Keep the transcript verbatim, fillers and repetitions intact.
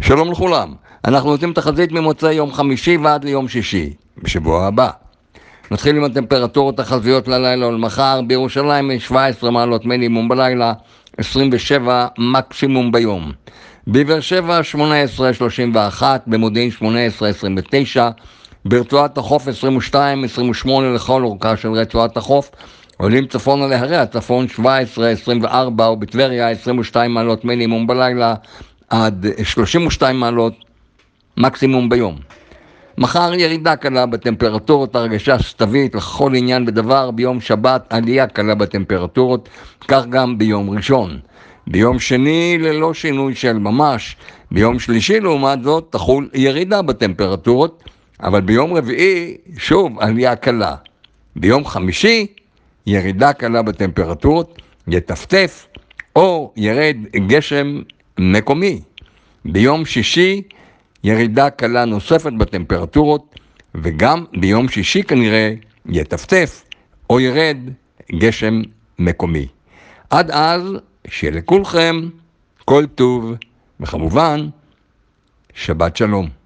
שלום לכולם, אנחנו נותנים תחזית ממוצאי יום חמישי ועד ליום שישי, בשבוע הבא. נתחיל עם הטמפרטורות החזויות ללילה ולמחר. בירושלים שבע עשרה מעלות מינימום בלילה, עשרים ושבע מקסימום ביום. בבאר שבע שמונה עשרה שלושים ואחת, במודיעין שמונה עשרה עשרים ותשע, ברצועת החוף עשרים ושתיים עשרים ושמונה לכל אורכה של רצועת החוף. עולים צפונה להרי הצפון שבע עשרה עשרים וארבע, ובטבריה עשרים ושתיים מעלות מינימום בלילה עד שלושים ושתיים מעלות מקסימום ביום. מחר ירידה קלה בטמפרטורות, הרגשה סתווית לכל עניין בדבר. ביום שבת עלייה קלה בטמפרטורות, כך גם ביום ראשון. ביום שני ללא שינוי של ממש. ביום שלישי לעומת זאת תחול ירידה בטמפרטורות, אבל ביום רביעי שוב עלייה קלה. ביום חמישי ירידה קלה בטמפרטורות, יטפטף או ירד גשם מקומי. ביום שישי ירידה קלה נוספת בטמפרטורות, וגם ביום שישי כנראה יטפטף או ירד גשם מקומי. עד אז שיהיה לכולכם כל טוב, וכמובן שבת שלום.